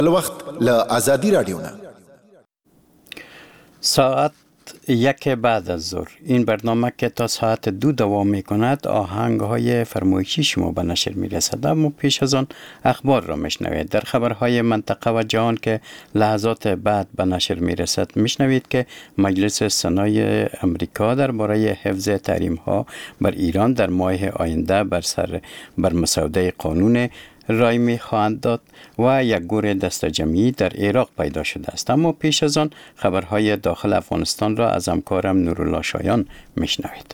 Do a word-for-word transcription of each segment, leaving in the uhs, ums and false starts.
وقت ل آزادی رادیو نه ساعت یک بعد از ظهر این برنامه که تا ساعت دو دوام می کند آهنگ های فرمایشی شما به نشر می رسد، اما پیش از آن اخبار را میشنوید. در خبرهای منطقه و جهان که لحظات بعد به نشر می رسد میشنوید که مجلس سنای امریکا درباره حفظ تحریم ها بر ایران در ماه آینده بر سر بر مسوده قانون رای می خواهند داد و یک گور دست جمعی در عراق پیدا شده است. اما پیش از آن خبرهای داخل افغانستان را از همکارم نورالله شایان میشنوید.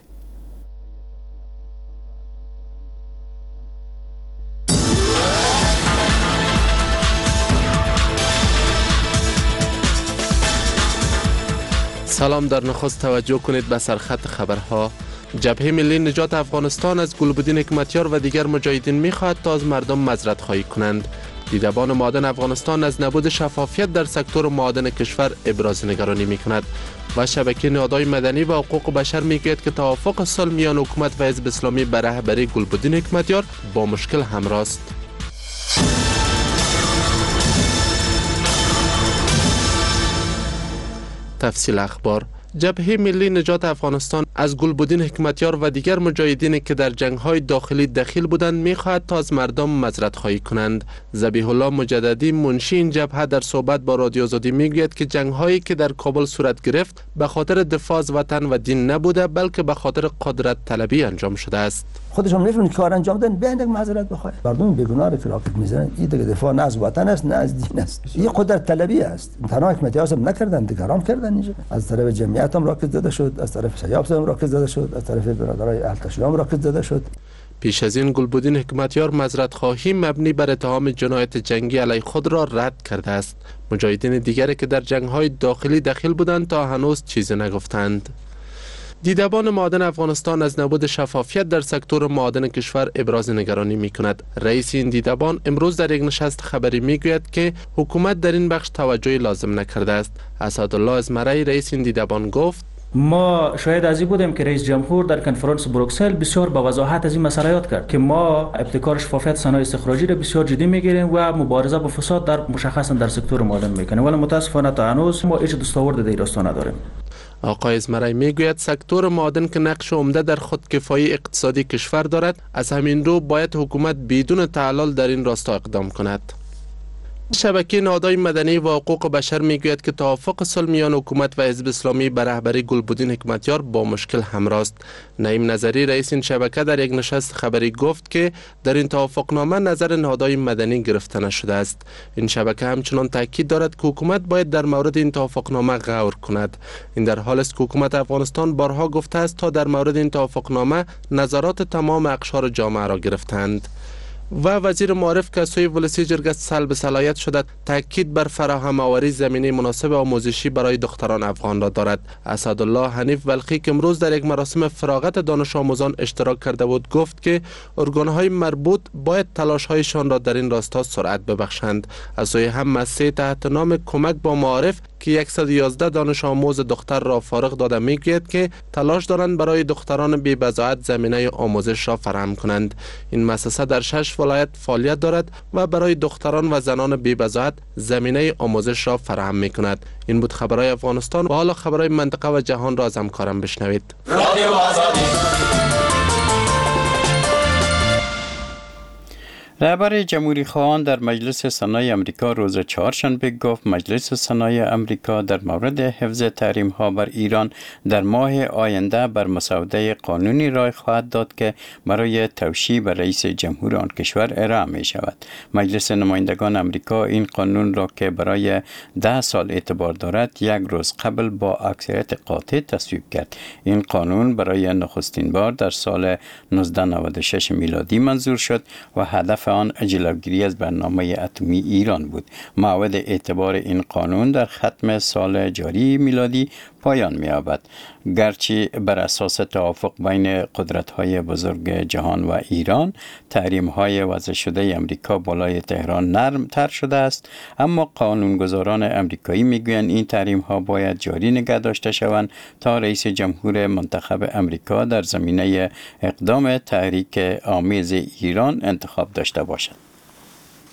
سلام، در نخست توجه کنید به سرخط خبرها. جبهه ملی نجات افغانستان از گلبدین حکمتیار و دیگر مجاهدین می‌خواهد تا از مردم معذرت خواهی کنند. دیدبان معادن افغانستان از نبود شفافیت در سکتور معادن کشور ابراز نگرانی می‌کند و شبکه نهادهای مدنی و حقوق بشر می‌گوید که توافق صلح میان حکومت و حزب اسلامی بر رهبری گلبدین حکمتیار با مشکل همراه است. تفصیل اخبار. جبهه ملی نجات افغانستان از گلبدین حکمتیار و دیگر مجاهدینی که در جنگ‌های داخلی دخیل بودند می‌خواهد تا از مردم معذرت خواهی کنند. ذبیح الله مجددی منشی این جبهه در صحبت با رادیو آزادی میگوید که جنگ‌هایی که در کابل صورت گرفت به خاطر دفاع از وطن و دین نبوده، بلکه به خاطر قدرت طلبی انجام شده است. خودشون نمی‌فهمن کار انجام دادن، بیان یک معذرت بخواید. مردم بیگناه رو که راکت میزنن، این دیگه دفاع نه از وطن است نه از دین است. این قدرت طلبی است. تنها حکمتیار هم نکردن، دیگران کردن اینجا. از طرف جمعیت هم راکت زده شد، از طرف شیاب هم راکت زده شد، از طرف برادرای اهل هم راکت زده شد. پیش از این گلبدین حکمتیار معذرت خواهی مبنی بر اتهام جنایت جنگی علیه خود را رد کرده است. مجاهدین دیگری که در جنگ‌های داخلی دخیل بودند تا هنوز چیزی نگفتند. دیدبان معادن افغانستان از نبود شفافیت در سکتور معادن کشور ابراز نگرانی می کند. رئیس این دیدبان امروز در یک نشست خبری می گوید که حکومت در این بخش توجهی لازم نکرده است. اسدالله ازمرایی رئیس این دیدبان گفت: ما شاهد از این بودیم که رئیس جمهور در کنفرانس بروکسل بسیار با وضاحت از این مسئله یاد کرد که ما ابتکار شفافیت صنایع استخراجی را بسیار جدی میگیریم و مبارزه با فساد در مشخصا در سکتور معادن میکنیم، ولی متاسفانه تا هنوز ما هیچ دستاورد در این راستا نداریم. آقای ازمرایی میگوید سکتور معادن که نقش عمده در خودکفایی اقتصادی کشور دارد، از همین رو باید حکومت بدون تعلل در این راستا اقدام کند. شبکه نهادهای مدنی و حقوق بشر میگوید که توافق صلح میان حکومت و حزب اسلامی بر رهبری گلبدین حکمتیار با مشکل همراه است. نعیم نظری رئیس این شبکه در یک نشست خبری گفت که در این توافقنامه نظر نهادهای مدنی گرفته نشده است. این شبکه همچنان تاکید دارد که حکومت باید در مورد این توافقنامه غور کند. این در حالی است که حکومت افغانستان بارها گفته است تا در مورد این توافقنامه نظرات تمام اقشار جامعه را گرفتند. و وزیر معارف که از سوی ولسی جرگه سلب صلاحیت شده تاکید بر فراهم آوری زمینه مناسب آموزشی برای دختران افغان را دارد. اسدالله حنیف بلخی که امروز در یک مراسم فراغت دانش آموزان اشتراک کرده بود گفت که ارگان‌های مربوط باید تلاش‌هایشان را در این راستا سرعت ببخشند. از سوی هم مؤسسه تحت نام کمک با معارف که صد و یازده دانش آموز دختر را فارغ داده میگوید که تلاش دارند برای دختران بی بضاعت زمینه آموزش را فراهم کنند. این مؤسسه در شش ولایت فعالیت دارد و برای دختران و زنان بی بضاعت زمینه آموزش را فراهم می کند. این بود خبرهای افغانستان و حالا خبرهای منطقه و جهان را از همکارم بشنوید. رادیو آزادی. رهبر جمهوری خواهان در مجلس سنای امریکا روز چهارشنبه گفت مجلس سنای امریکا در مورد حفظ تحریم ها بر ایران در ماه آینده بر مسوده قانونی رای خواهد داد که برای توشیح به رئیس جمهور آن کشور ارائه می شود. مجلس نمایندگان امریکا این قانون را که برای ده سال اعتبار دارد یک روز قبل با اکثریت قاطع تصویب کرد. این قانون برای نخستین بار در سال نوزده نود و شش میلادی منظور شد و هدف آن جلوگیری از برنامه اتمی ایران بود. موعد اعتبار این قانون در ختم سال جاری میلادی پایان می‌یابد. گرچه بر اساس توافق بین قدرت‌های بزرگ جهان و ایران تحریم‌های وضع شده امریکا بالای تهران نرم‌تر شده است، اما قانونگذاران امریکایی می‌گویند این تحریم‌ها باید جاری نگه داشته شوند تا رئیس جمهور منتخب امریکا در زمینه اقدام تحریک آمیز ایران انتخاب داشته باشد.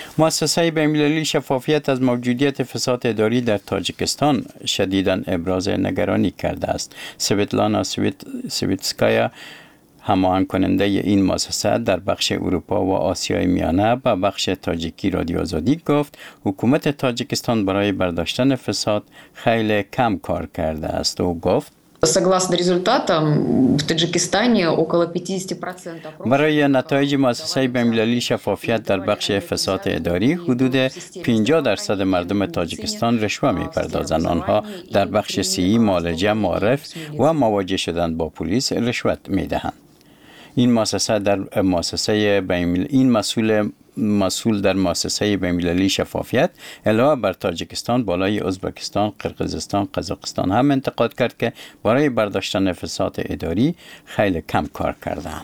مؤسسه بین‌المللی شفافیت از موجودیت فساد اداری در تاجیکستان شدیداً ابراز نگرانی کرده است. سویتلانا سویت سویتسکایا هماهنگ کننده این مؤسسه در بخش اروپا و آسیای میانه به بخش تاجیکی رادیو آزادی گفت حکومت تاجیکستان برای برداشتن فساد خیلی کم کار کرده است و گفت Согласно результатам, в Таджикистане около пятьдесят процентов. برای نتایج مؤسسه بین‌المللی شفافیت در بخش فساد اداری حدود پنجاه درصد مردم تاجیکستان رشوه می‌پردازند. آنها در بخش صحی، معالجه، معرف و مواجه شدن با پلیس رشوت می‌دهند. این مؤسسه در مؤسسه بین این مسئول مسئول در مؤسسه بین‌المللی شفافیت علاوه بر تاجیکستان بالای ازبکستان، قرقیزستان، قزاقستان هم انتقاد کرد که برای برداشتن فساد اداری خیلی کم کار کردند.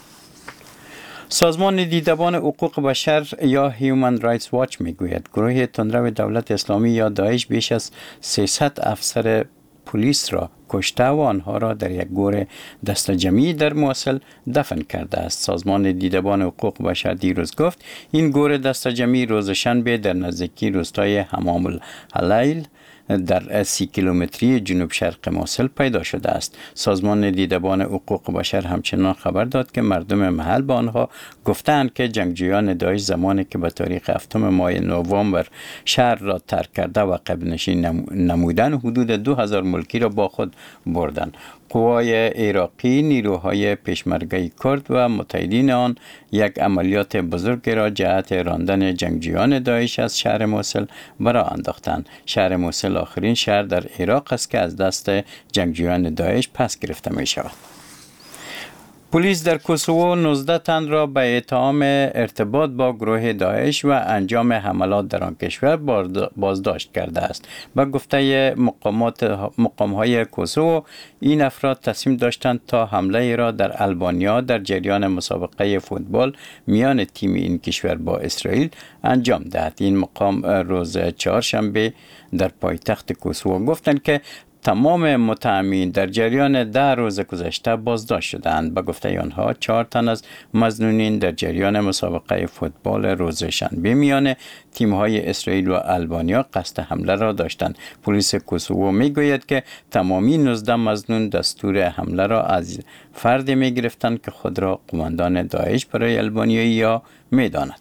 سازمان دیدبان حقوق بشر یا هیومن رایتس واچ میگوید گروه تندرو دولت اسلامی یا داعش بیش از سیصد افسر پلیس را کشته و آنها را در یک گور دست جمعی در موصل دفن کرده است. سازمان دیدبان حقوق بشر دیروز گفت این گور دست جمعی روز شنبه در نزدیکی روستای حمام الحلیل در سی کیلومتری جنوب شرق موصل پیدا شده است. سازمان دیدبان حقوق بشر همچنان خبر داد که مردم محل به آنها گفتند که جنگجویان داعش زمانی که به تاریخ هفتم ماه نوامبر شهر را ترک کرده و قبلنشین نمودن حدود دو هزار ملکی را با خود بردند. قوای عراقی نیروهای پیشمرگه کرد و متحدین آن یک عملیات بزرگ را جهت راندن جنگجویان داعش از شهر موصل برآ انداختند. شهر موصل آخرین شهر در عراق است که از دست جنگجویان داعش پس گرفته می شود. پلیس در کوسوو نوزده تن را به اتهام ارتباط با گروه داعش و انجام حملات در آن کشور بازداشت کرده است. با گفته مقامات مقام‌های کوسوو این افراد تصمیم داشتند تا حمله را در البانیا در جریان مسابقه فوتبال میان تیم این کشور با اسرائیل انجام دهد. این مقام روز چهارشنبه در پایتخت کوسوو گفتند که تمام متهمین در جریان ده روز گذشته بازداشت شدند. به گفته آنها چهار تن از مظنونین در جریان مسابقه فوتبال روز شنبه میان تیم‌های اسرائیل و البانیا قصد حمله را داشتند. پلیس کوسوو میگوید که تمامی نوزده مظنون دستور حمله را از فردی میگرفتند که خود را قماندان داعش برای البانیا میداند.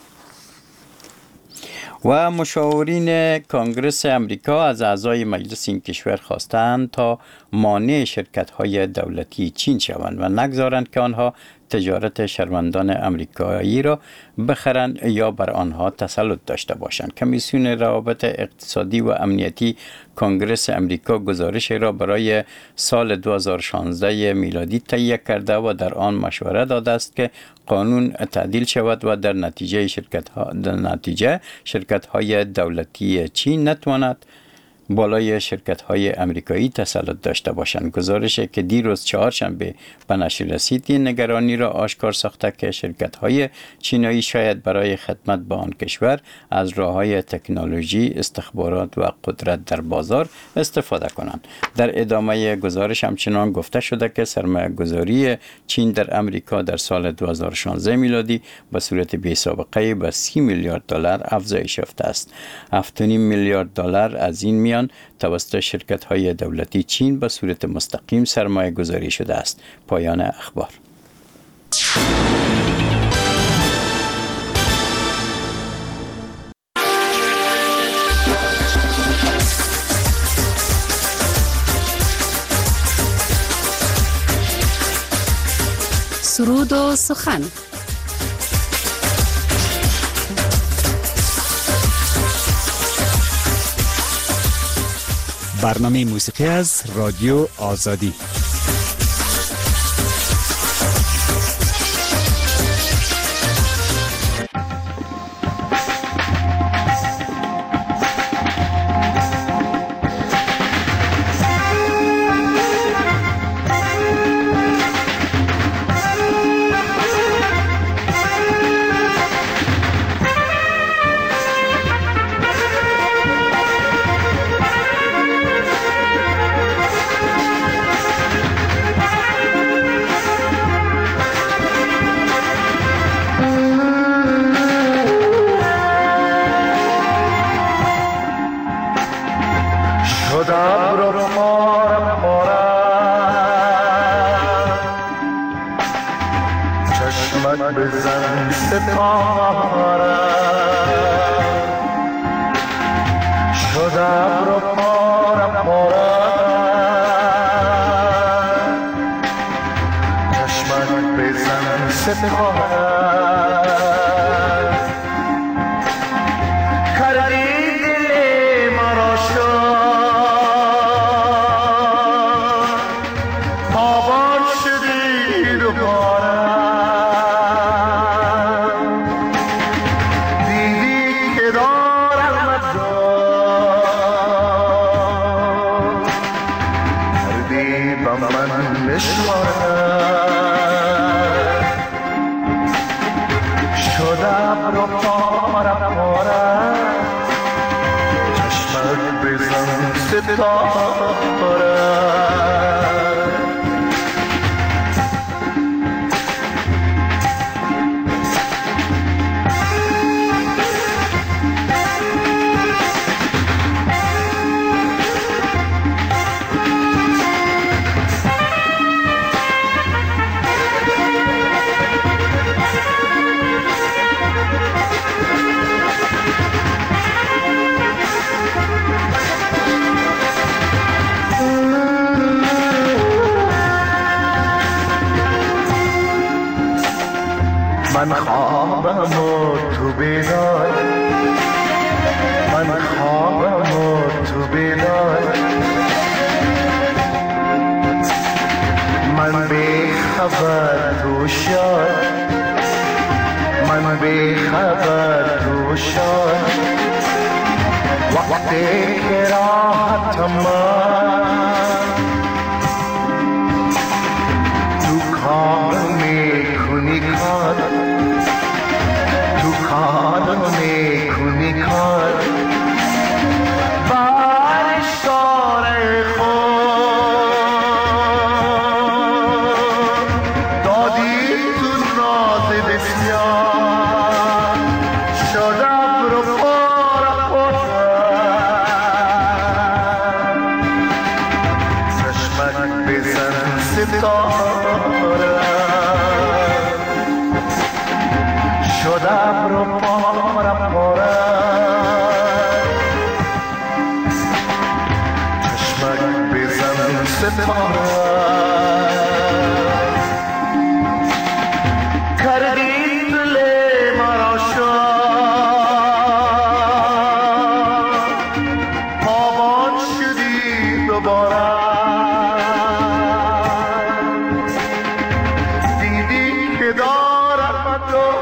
و مشاورین کنگره امریکا از اعضای مجلس این کشور خواستند تا مانع شرکت‌های دولتی چین شوند و نگذارند که آنها تجارت شهروندان امریکایی را بخرند یا بر آنها تسلط داشته باشند. کمیسیون روابط اقتصادی و امنیتی کنگره امریکا گزارش را برای سال دو هزار و شانزده میلادی تهیه کرده و در آن مشوره داده است که قانون تعدیل شود و در نتیجه شرکت ها در نتیجه شرکت های دولتی چین نتواند بالای شرکت‌های امریکایی تسلط داشته باشند. گزارشی که دیروز چهارشنبه به نشر رسید این نگرانی را آشکار ساخته که شرکت‌های چینایی شاید برای خدمت به آن کشور از راه‌های تکنولوژی، استخبارات و قدرت در بازار استفاده کنند. در ادامه گزارش همچنان گفته شده که سرمایه‌گذاری چین در امریکا در سال دو هزار و شانزده میلادی به صورت بی‌سابقه به سی میلیارد دلار افزایش یافته است. هفت و نیم میلیارد دلار از این میان توسط شرکت‌های دولتی چین به صورت مستقیم سرمایه گذاری شده است. پایان اخبار. سرود و سخن. برنامه موسیقی از رادیو آزادی. شد ابر و پاره پاره چشمت بزن ستاره شد ابر و پاره پاره چشمت بزن ستاره من خوابم و تو بیدار من خوابم و تو بیدار من بی خبر تو شاد من بی خبر تو شاد وقتی که راحتم تو کار میکنی کار تو کار میکنی کار بارش داره خود دادی تو ناز بسیار شدم رو پاره پاره چشمک بزن ستاره شدم رو پاره پاره چشمک بزن ستاره کردی دل مرا شاد پابان شدی دوباره دیدی که دارم تو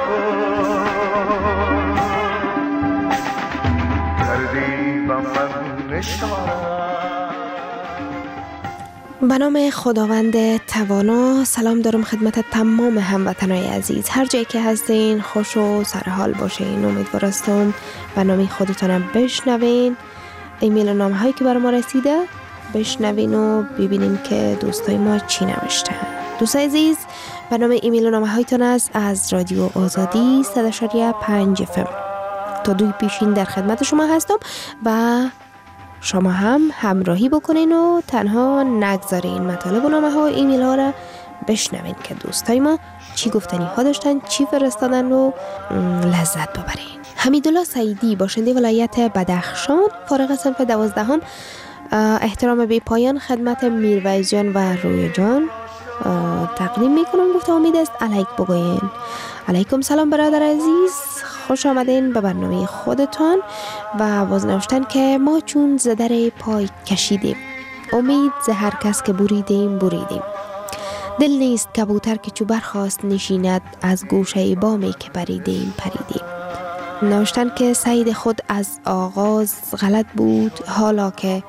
به نام خداوند توانا. سلام دارم خدمت تمام هموطنای عزیز، هر جایی که هستین خوش و سرحال باشین. امیدوارستم به نام خودتان بشنوین ایمیل و نامه هایی که برای ما رسیده بشنوین و ببینیم که دوستای ما چی نوشتن. دوستای عزیز، به نام ایمیل و نامه هایتان است از رادیو آزادی صد و شش و پنج اف ام. تا دوی پیشین در خدمت شما هستم و شما هم همراهی بکنین و تنها نگذارین مطالب و نامه ها و ایمیل ها را بشنوین که دوستای ما چی گفتنی ها داشتن، چی فرستادن و لذت ببرین. حمیدالله سعیدی باشنده ولایت بدخشان، فارغ صنف دوازدهم، احترام بی پایان خدمت میرویز جان و روی جان تقدیم میکنم. گفته امید است علیک بگوین. علیکم سلام برادر عزیز، خوش آمدین به برنامه خودتان و باز نوشتن که ما چون زدر پای کشیدیم، امید ز هر کس که بریدیم بریدیم، دل نیست کبوتر که چو برخاست نشیند، از گوشه بامی که پریدیم پریدیم. نوشتن که سعید خود از آغاز غلط بود، حالا که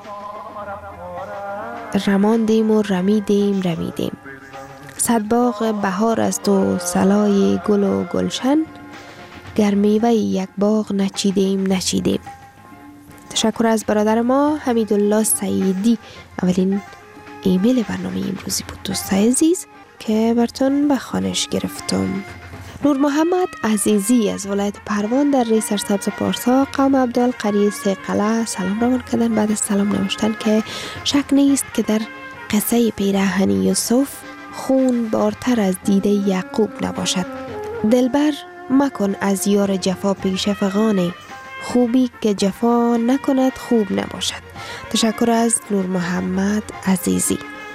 رماندیم و رمیدیم رمیدیم. صد باغ بهار است و سلای گل و گلشن، گر میوه یک باغ نچیدیم نچیدیم. تشکر از برادر ما حمیدالله سعیدی. اولین ایمیل برنامه امروزی بود دوستای عزیز که براتون به خوانش گرفتم. نور محمد عزیزی از ولایت پروان در ری سرسبز پارسا قوم عبدالقری سیقله سلام روان کردن. بعد از سلام نوشتن که شک نیست که در قصه پیراهن یوسف خون بارتر از دیده یعقوب نباشد. دلبر مکن از یار جفا پیش فغانه، خوبی که جفا نکند خوب نباشد. تشکر از نور محمد عزیزی.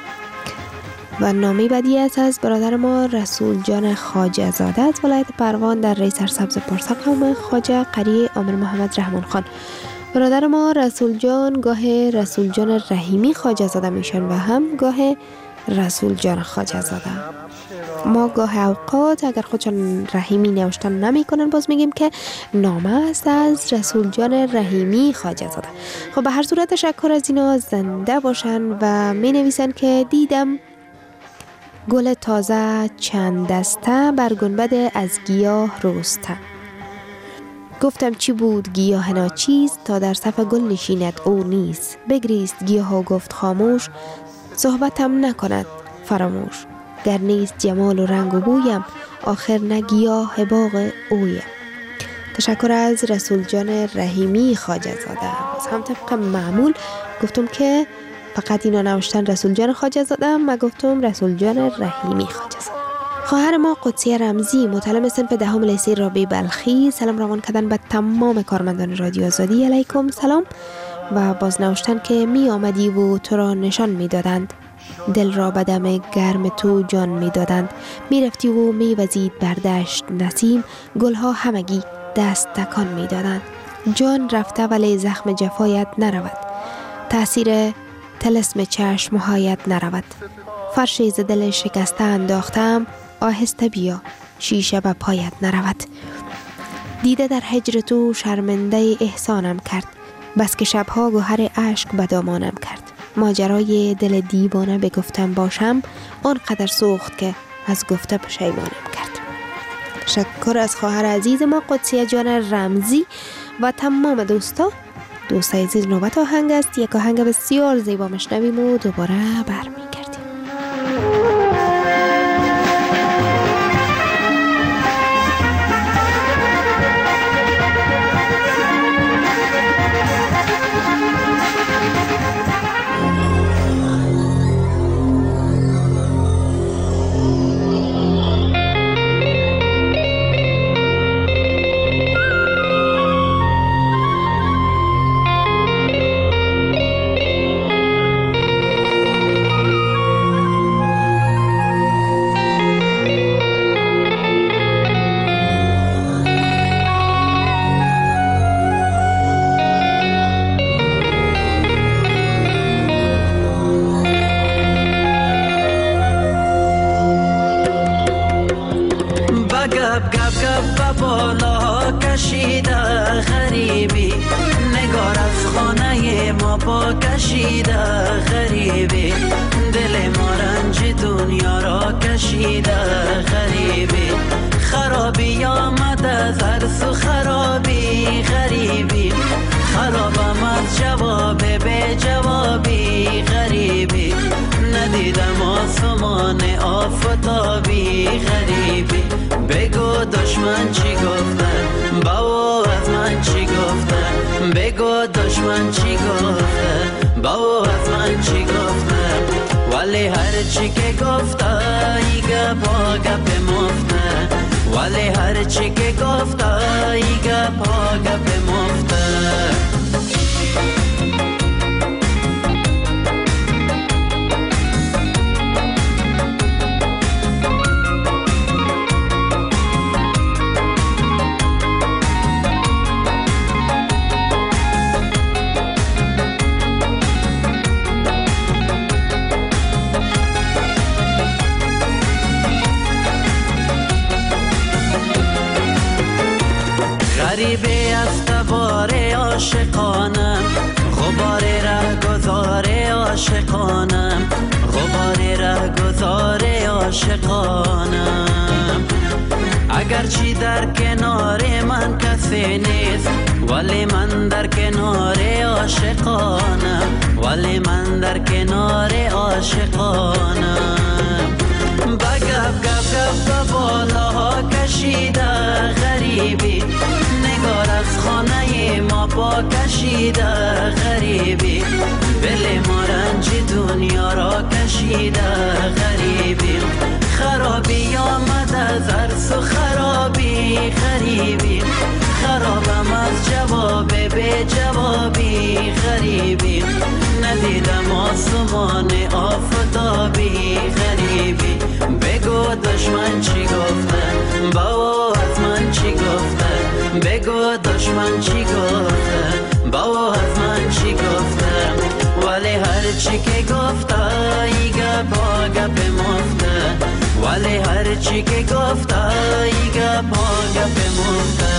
و نامی بدی است از برادر ما رسول جان خواجه زاده از ولایت پروان در ری سرسبز پارسا قوم خواجه قریه عامر محمد رحمان خان. برادر ما رسول جان گاه رسول جان رحیمی خواجه زاده میشن و هم گاه رسول جان خواجه زاده. ما گاه اوقات اگر خودشان رحیمی نوشتن نمی کنن باز میگیم که نامه است از رسول جان رحیمی خواجه زاده. خب به هر صورت تشکر از اینا، زنده باشن. و می نویسن که دیدم گل تازه چند دسته بر گنبد از گیاه روسته. گفتم چی بود گیاه ناچیز تا در صف گل نشیند او نیست. بگریست گیاه و گفت خاموش صحبتم نکند فراموش. گر نیست جمال و رنگ و بویم آخر نه گیاه باغ اویم. تشکر از رسول جان رحیمی خواجه زاده. باز هم طبق معمول گفتم که فقط اینا نوشتن رسول جان خواجه زاده، ما گفتم رسول جان رحیمی خواجه زاده. خواهر ما قدسیه رمزی متعلم صنف دهم لیسه رابعه بلخی سلام روان کردن به تمام کارمندان رادیو آزادی. علیکم سلام. و باز نوشتن که می آمدی و تو را نشان می دادند، دل را به دم گرم تو جان می دادند. می رفتی و می وزید بردشت نسیم، گلها همگی دست تکان می دادند. جان رفته ولی زخم جفایت نرود، تأثیر طلسم چشمهایت نرود. فرشی ز دل شکسته انداختم، آهسته بیا شیشه به پایت نرود. دیده در هجر تو شرمنده احسانم کرد، بس که شبها گوهر اشک به دامانم کرد. ماجرای دل دیوانه بگفتم باشم، آنقدر سوخت که از گفته پشیمانم کرد. تشکر از خواهر عزیز ما قدسیه جان رمزی و تمام دوستا. دوست عزیز نوبت آهنگ است، یک آهنگ بسیار زیبا مشنویم و دوباره برمیگردیم. اگرچی در کنار من کسی نیست ولی من در کنار عاشقانم، ولی من در کنار عاشقانم. با گپ گپ گپ بالا ها کشید ما کشیده غریبی، دل ما رنج دنیا را کشیده غریبی، خرابی آمده زرس و خرابی غریبی، خرابم از جواب به جوابی غریبی، ندیدم آسمان آفتابی غریبی، بگو دشمن چی گفته بابا از من چی گفته، بگو دشمن چی گفته بابا از من چی گفته، ولی هر چی که گفته ای گپا گپ مفته، ولی هر چی که گفته ای گپا گپ مفته.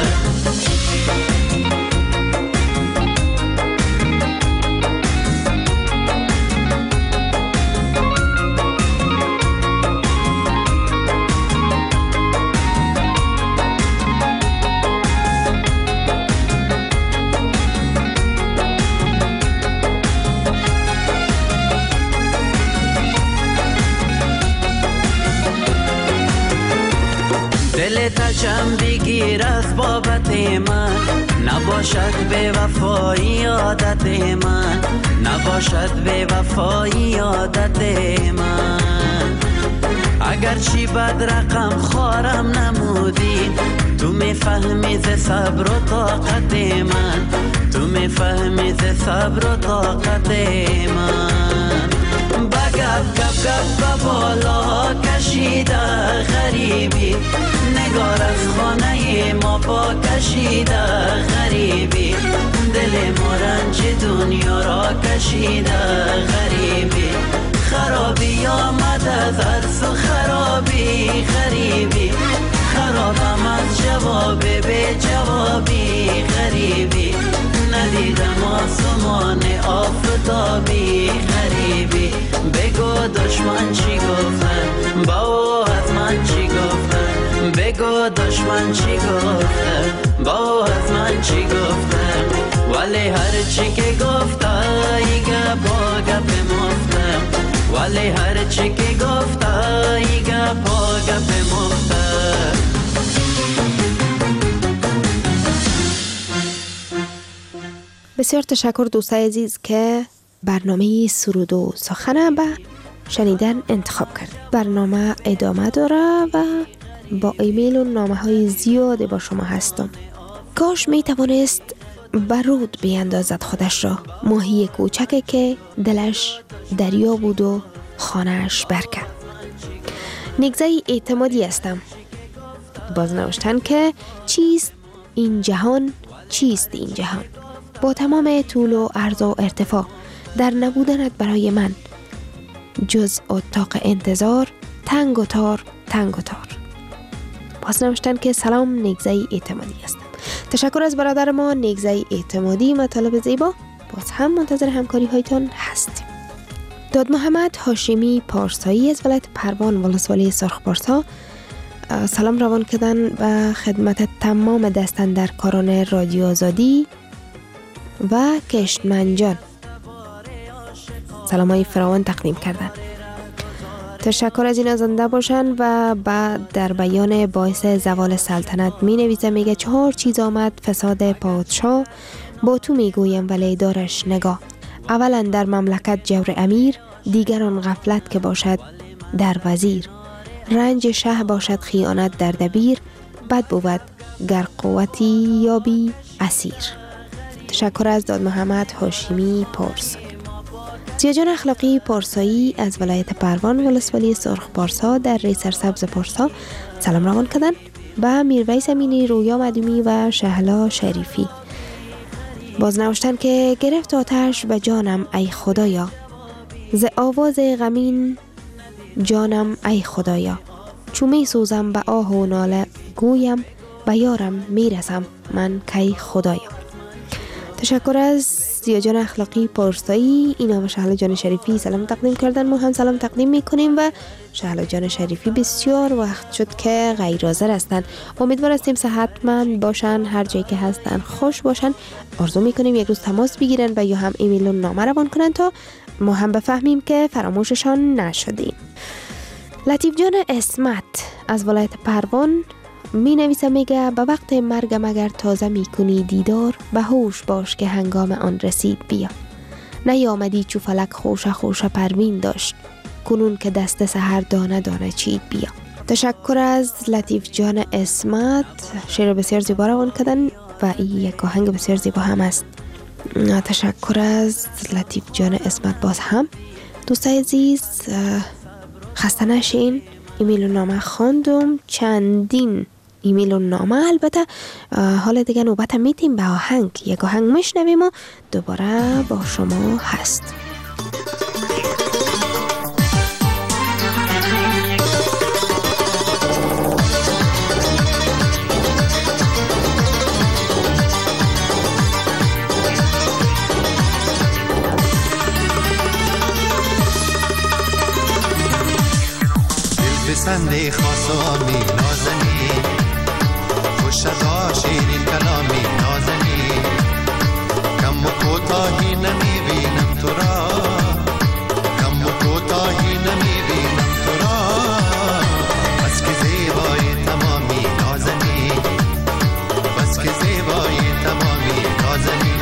چم بگیر از بابت من، نباشد به وفایی عادت من، نباشد به وفایی عادت من، اگرچی بد رقم خارم نمودی، تو میفهمی ز صبر و طاقت من، تو میفهمی ز صبر و طاقت من، بگب گب گب بالا کشیده غریبی، نگار از خانه ما پا کشیده غریبی، دل ما رنج دنیا را کشیده غریبی، خرابی آمده زرس و خرابی غریبی، خرابم از جواب به جوابی غریبی، ندیدم آسمان آفتابی غریبی، بگو دشمن چی گفته بابا از من چی گفته، بگو دشمن چی گفته بابا از من چی گفته، ولی هر چی که گفته ای گپا گپ مفته، ولی هر چی که گفته ای گپا گپ مفته. بسیار تشکر دوستای عزیز که برنامه سرود و سخن به شنیدن انتخاب کرد. برنامه ادامه داره و با ایمیل و نامه های زیاد با شما هستم. کاش می توانست برود بیاندازد خودش را، ماهی کوچکی که دلش دریا بود و خانهش برکه. نگزه اعتمادی هستم. باز نوشتن که چیست این جهان، چیست این جهان، با تمام طول و عرض و ارتفاع در نبودنت برای من، جز اتاق انتظار تنگ و تار تنگ و تار. باز نوشتن که سلام، نگزه اعتمادی هستم. تشکر از برادر ما نگزه اعتمادی. مطالب زیبا. باز هم منتظر همکاری هایتان هستیم. داد محمد هاشمی پارسایی از ولایت پروان ولسوالی سرخ پارسا سلام روان کردن و خدمت تمام دستاندرکاران رادیو آزادی و کشتمنجان سلام های فراوان تقدیم کردن. تشکر از این زنده باشن. و بعد در بیان باعث زوال سلطنت می نویسه، میگه چهار چیز آمد فساد پادشاه، با تو میگویم ولی دارش نگاه. اولا در مملکت جور امیر، دیگران غفلت که باشد در وزیر. رنج شه باشد خیانت در دبیر، بد بود گر قوتی یابی اسیر. تشکر از داد محمد هاشمی پارسایی. زیاجان اخلاقی پارسایی از ولایت پروان ولسوالی سرخ پارسا در ری سرسبز پارسا سلام روان کردن. و میرویس امینی، رویا مدومی و شهلا شریفی باز نوشتن که گرفت آتش به جانم ای خدایا، ز آواز غمین جانم ای خدایا، چو می سوزم به آه و ناله گویم، به یارم میرسم من کی خدایا. تشکر از زیاجان اخلاقی پارسایی. اینا و شهلا جان شریفی سلام تقدیم کردن. ما هم سلام تقدیم میکنیم و شهلا جان شریفی بسیار وقت شد که غیر حاضر هستن. امیدوار هستیم صحتمند باشن، هر جایی که هستن خوش باشن. آرزو میکنیم یک روز تماس بگیرن و یا هم ایمیل و نامه روان کنن تا ما هم بفهمیم که فراموششان نشدیم. لطیف جان اسمت از ولایت پروان می نویسه میگه به وقت مرگم اگر تازه می کنی دیدار به هوش باش که هنگام آن رسید بیا. نیامدی چو فلک خوشه خوشه پروین داشت کنون که دست سحر دانه دانه چید بیا. تشکر از لطیف جان اسمت، شعر بسیار زیبا روان کردن و این یک آهنگ بسیار زیبا هم است. تشکر از لطیف جان اسمت باز هم. دوستای عزیز خسته نشین، ایمیل و نامه خواندم، چندین ایمیل و نامه. البته حالا دیگه نوبت میتیم به آهنگ، یک آهنگ میشنویم و دوباره با شما هست. سنده خاصامی نازنی خوشدا شیرین کلامی نازنی کم و کوتاهی نمیبینم تو را کم و کوتاهی نمیبینم تو را بس که زیبای تمامی نازنی بس که زیبای تمامی نازنی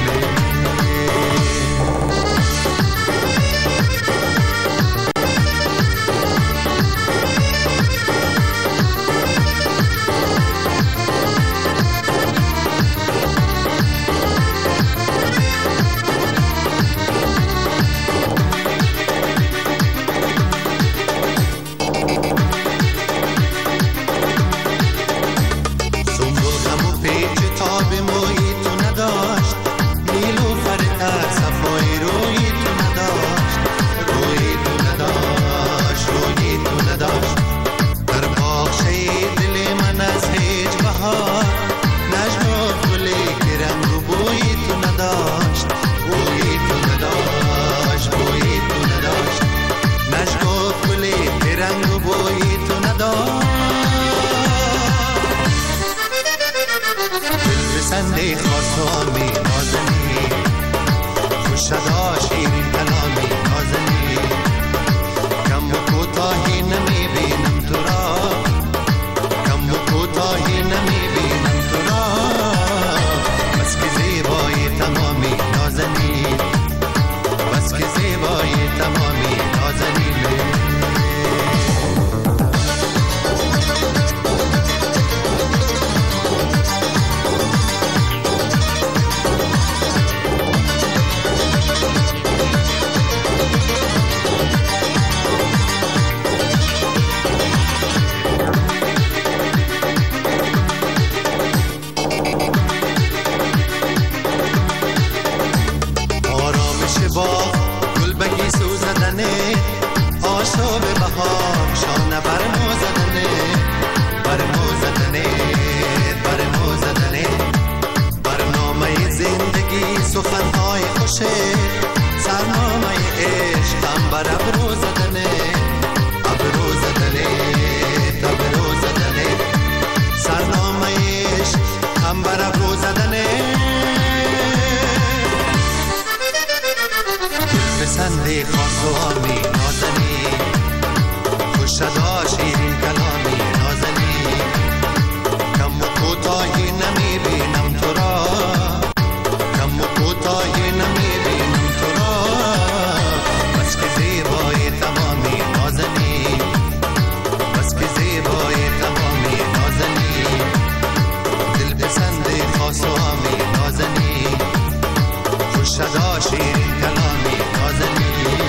سنده خاصامی نازنی خوشدا شیرین کلامی نازنی کم و کوتاهی نمیبینم تو را کم و کوتاهی نمیبینم تو را بس که زیبای تمامی نازنی بس که زیبای تمامی نازنی سنده خاصامی نازنی خوشدا شیرین کلامی نازنی کم و کوتاهی نمیبینم تو را کم و کوتاهی نمیبینم تو را بس که زیبای تمامی نازنی بس که زیبای تمامی نازنی دل پسنده خاصامی نازنی خوشدا شیرین کلامی نازنی.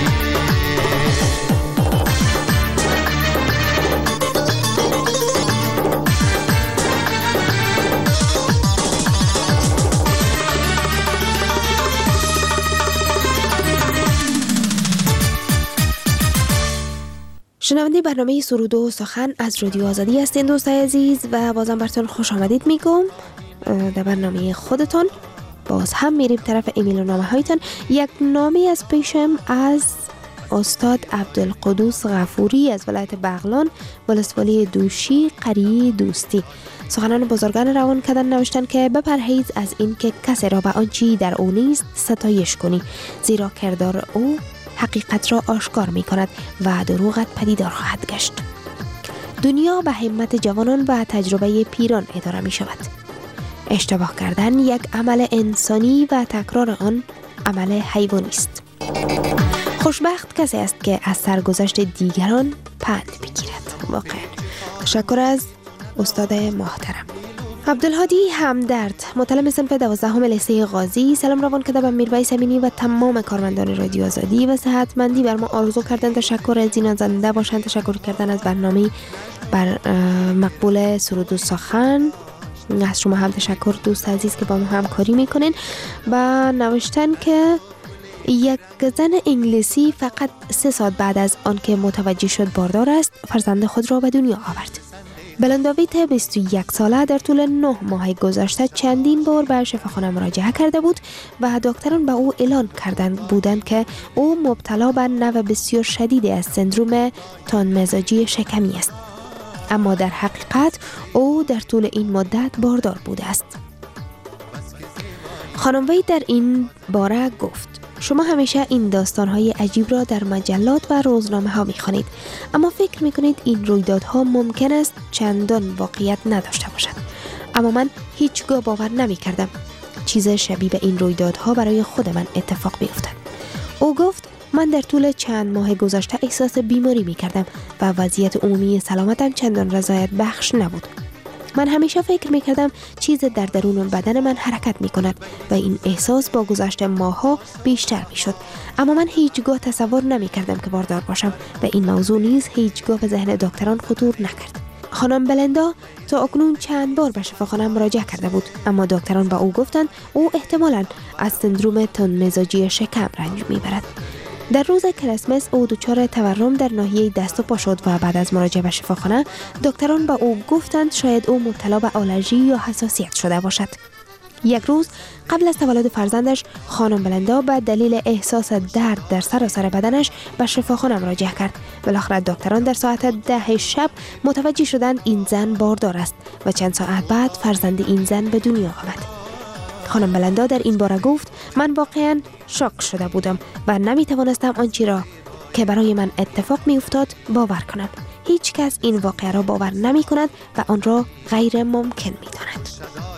شنونده برنامه سرود و سخن از رادیو آزادی هستین دوستای عزیز و بازم براتون خوش آمدید میگم در برنامه خودتون. باز هم میریم طرف ایمیل و نامه هایتون. یک نامه از پیشم از استاد عبدالقدوس غفوری از ولایت بغلان ولسوالی دوشی قریه دوستی. سخنان بزرگان روان کردن نوشتن که بپرهیز از این که کسی را به آنچه در او نیست ستایش کنی، زیرا کردار او حقیقت را آشکار می کند و دروغت پدیدار خواهد گشت. دنیا به همت جوانان و تجربه پیران اداره می شود. اشتباه کردن یک عمل انسانی و تکرار آن عمل حیوانی است. خوشبخت کسی است که از سرگذشت دیگران پند بگیرد. واقعا تشکر از استاد محترم. عبدالهادی همدرد، متعلم صنف دوازدهم لیسه غازی، سلام روان کرده به میرویس امینی و تمام کارمندان رادیو آزادی و صحتمندی بر ما آرزو کردن. تشکر از این زنده باشند. تشکر کردن از برنامه بر مقبول سرود و سخن. از شما هم تشکر دوست عزیز که با ما همکاری میکنین. و نوشتن که یک زن انگلیسی فقط سه ساعت بعد از آن که متوجه شد باردار است فرزند خود را به دنیا آورد. بلنداویت بیست و یک ساله در طول نه ماه گذشته چندین بار به شفاخانه مراجعه کرده بود و دکتران به او اعلان کردند بودند که او مبتلا به نوع بسیار شدید از سندروم تندمزاجی شکمی است. اما در حقیقت او در طول این مدت باردار بوده است. خانم وی در این باره گفت: شما همیشه این داستان‌های عجیب را در مجلات و روزنامه‌ها می‌خوانید، اما فکر می‌کنید این رویدادها ممکن است چندان واقعیت نداشته باشد. اما من هیچگاه باور نمی‌کردم چیز شبیه به این رویدادها برای خود من اتفاق بیفتد. او گفت: من در طول چند ماه گذشته احساس بیماری می‌کردم و وضعیت عمومی سلامتم چندان رضایت بخش نبود. من همیشه فکر میکردم چیز در درون بدن من حرکت میکند و این احساس با گذشت ماها بیشتر میشد. اما من هیچگاه تصور نمیکردم که باردار باشم و این موضوع نیز هیچگاه به ذهن دکتران خطور نکرد. خانم بلندا تا اکنون چند بار به شفاخانه مراجعه کرده بود، اما دکتران به او گفتند او احتمالاً از سندروم تندمزاجی شکم رنج میبرد. در روز کریسمس او دچار تورم در ناحیه دست و پا شد و بعد از مراجعه به شفاخانه دکتران به او گفتند شاید او مبتلا به آلرژی یا حساسیت شده باشد. یک روز قبل از تولد فرزندش خانم بلندا به دلیل احساس درد در سراسر بدنش به شفاخانه مراجعه کرد. بالاخره دکتران در ساعت ده شب متوجه شدند این زن باردار است و چند ساعت بعد فرزند این زن به دنیا آمد. خانم بلندا در این باره گفت: من واقعا شوک شده بودم و نمی توانستم آنچه را که برای من اتفاق می افتاد باور کنم. هیچ کس این واقعه را باور نمی کند و آن را غیر ممکن می داند.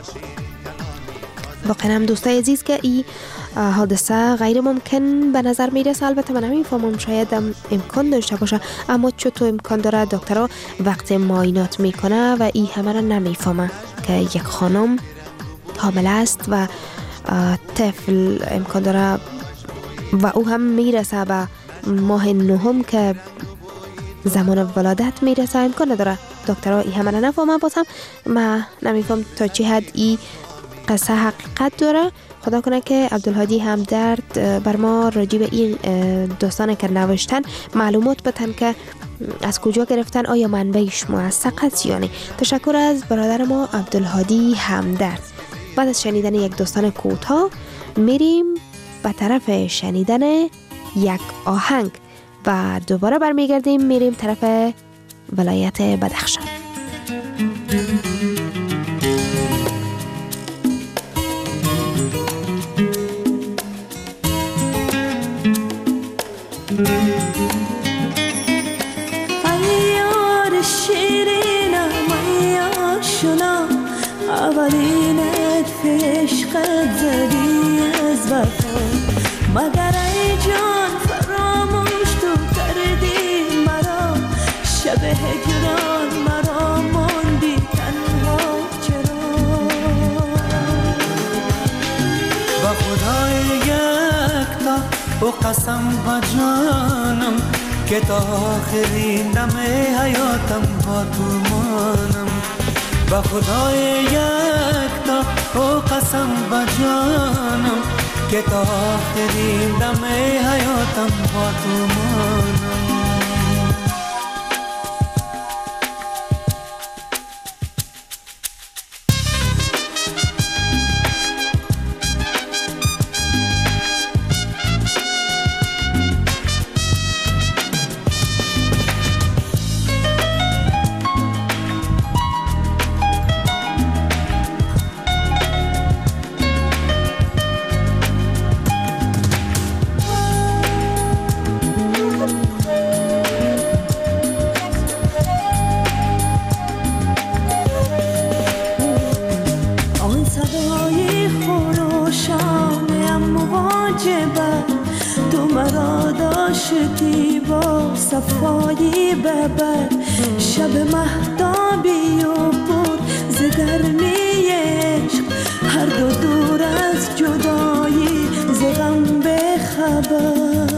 واقعا هم دوستای عزیز که این حادثه غیر ممکن به نظر می رسه. البته من نمی فهمم، شاید امکان داشته باشه، اما چطور امکان داره دکترها وقت معاینات میکنه و این همه را نمی فهمه که یک خانم حامل است و طفل امکان داره و او هم میرسه به ماه نهم که زمان ولادت میرسه. امکان نداره دکترها این همه نفهمه. باز هم من نمیفهم تا چه حد این قصه حقیقت داره. خدا کنه که عبدالهادی همدرد بر ما راجع به این داستان که نوشتن معلومات بدن که از کجا گرفتن، آیا منبعش موثق است یا نه. تشکر از برادر ما عبدالهادی همدرد. بعد از شنیدن یک داستان کوتاه میریم به طرف شنیدن یک آهنگ و دوباره برمیگردیم میریم طرف ولایت بدخشان. ایار شیرینم ایاشونا اولینت عشقت زدی از وفا، مگر ای جان فراموش تو کردی مرا، شب هجران مرا ماندی تنها چرا. با خدای یک تا و قسم با جانم که تا آخرین دم حیاتم با تو مانم. با خدای یک تا و قسم با جانم که تا آخرین دم حیاتم با تو مانم. بر تو مرا داشتی با صفایی ببر شب مهتابی و پر ز گرمی عشق هر دو دور از جدایی ز غم بخبر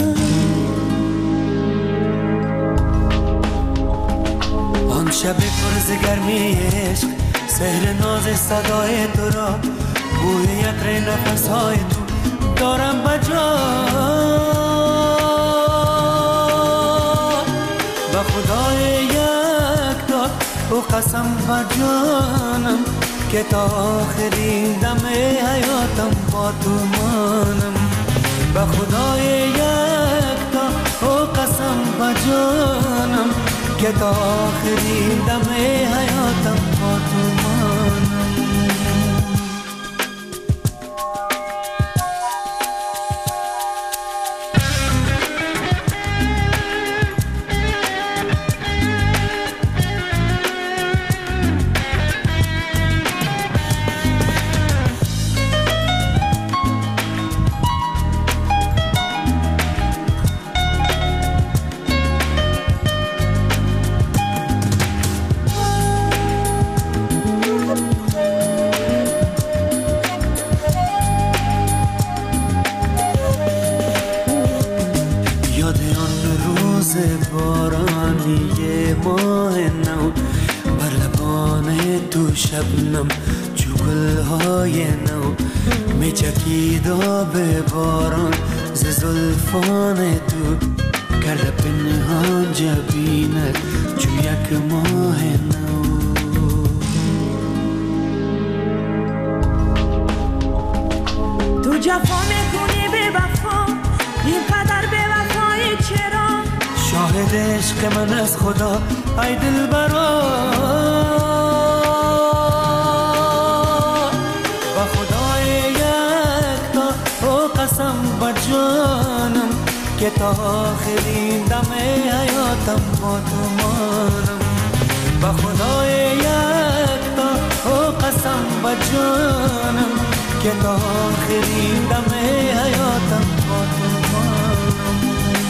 آن شب پر ز گرمی عشق سحر ناز صدای تو را بوی عطر نفسهای تو دارم بجا به خدای یکتا و قسم بر جانم که تا آخرین دم حیاتم با تو مانم به خدای یکتا و قسم بر جانم که تا آخرین دم حیاتم با تو مانم شبنم چو گلهای نو می چکید آب باران ز زلفان تو کرده پنهان جبینت چو یک ماه نو تو جفا میکنی به وفا اینقدر به وفای چرا شاهد عشق من از خدا ای دلبرا قسم بر جانم که تا آخرین دم حیاتم با تو مانم به خدای یکتا او قسم بر جانم که تا آخرین دم حیاتم با تو مانم